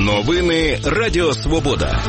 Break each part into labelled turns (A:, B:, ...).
A: Новини Радіо Свобода.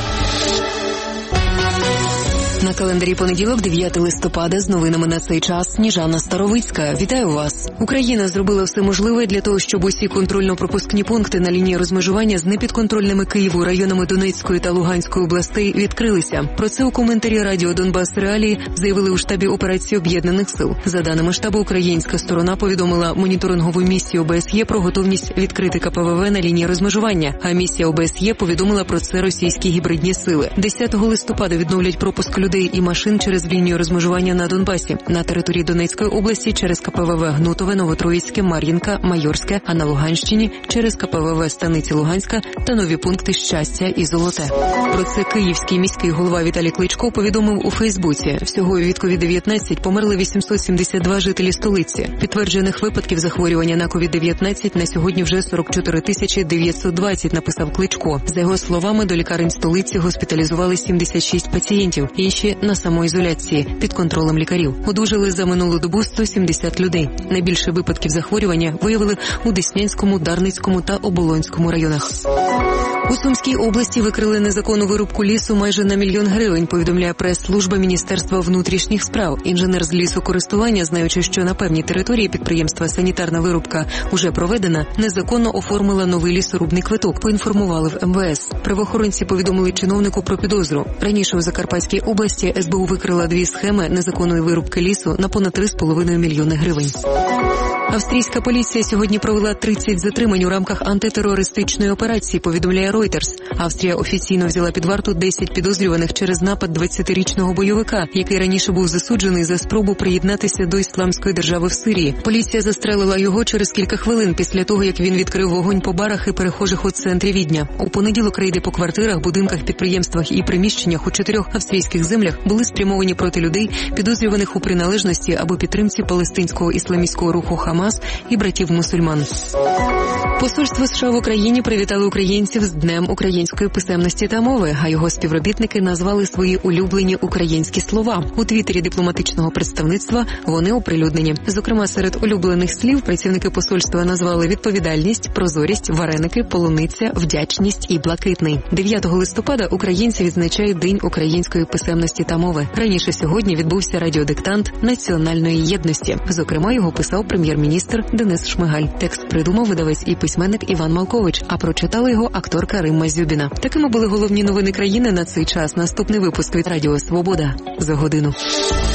B: На календарі понеділок, 9 листопада, з новинами на цей час Сніжана Старовицька. Вітаю вас. Україна зробила все можливе для того, щоб усі контрольно-пропускні пункти на лінії розмежування з непідконтрольними Києву районами Донецької та Луганської областей відкрилися. Про це у коментарі радіо «Донбас Реалії» заявили у штабі операції Об'єднаних сил. За даними штабу, українська сторона повідомила моніторингову місію ОБСЄ про готовність відкрити КПВВ на лінії розмежування, а місія ОБСЄ повідомила про це російські гібридні сили. 10 листопада відновлять пропуск людей і машин через лінію розмежування на Донбасі. На території Донецької області через КПВВ Гнутове, Новотроїцьке, Мар'їнка, Майорське, а на Луганщині через КПВВ Станиці Луганська та нові пункти Щастя і Золоте. Про це київський міський голова Віталій Кличко повідомив у Фейсбуці. Всього від COVID-19 померли 872 жителі столиці. Підтверджених випадків захворювання на COVID-19 на сьогодні вже 44 920, написав Кличко. За його словами, до лікарень столиці госпіталізували 76 пацієнтів. Інші на самоізоляції під контролем лікарів. Одужали за минулу добу 170 людей. Найбільше випадків захворювання виявили у Деснянському, Дарницькому та Оболонському районах. У Сумській області викрили незаконну вирубку лісу майже на 1 мільйон гривень, повідомляє прес-служба Міністерства внутрішніх справ. Інженер з лісокористування, знаючи, що на певній території підприємства санітарна вирубка уже проведена, незаконно оформила новий лісорубний квиток, поінформували в МВС. Правоохоронці повідомили чиновнику про підозру. Раніше у Закарпатській області СБУ викрила 2 схеми незаконної вирубки лісу на понад 3,5 мільйони гривень. Австрійська поліція сьогодні провела 30 затримань у рамках антитерористичної операції, повідомляє Reuters. Австрія офіційно взяла під варту 10 підозрюваних через напад 20-річного бойовика, який раніше був засуджений за спробу приєднатися до Ісламської держави в Сирії. Поліція застрелила його через кілька хвилин після того, як він відкрив вогонь по барах і перехожих у центрі Відня. У понеділок рейди по квартирах, будинках, підприємствах і приміщеннях у 4 австрійських землях були спрямовані проти людей, підозрюваних у приналежності або підтримці палестинського ісламістського руху Хамас і братів-мусульман. Посольство США в Україні привітало українців з Днем української писемності та мови, а його співробітники назвали свої улюблені українські слова. У твіттері дипломатичного представництва вони оприлюднені. Зокрема, серед улюблених слів працівники посольства назвали відповідальність, прозорість, вареники, полуниця, вдячність і блакитний. 9 листопада українці відзначають День української писемності та мови. Раніше сьогодні відбувся радіодиктант національної єдності. Зокрема, його писав прем'єр-міністр Денис Шмигаль. Текст придумав видавець і письменник Іван Малкович, а прочитала його акторка Римма Зюбіна. Такими були головні новини країни на цей час. Наступний випуск від Радіо Свобода за годину.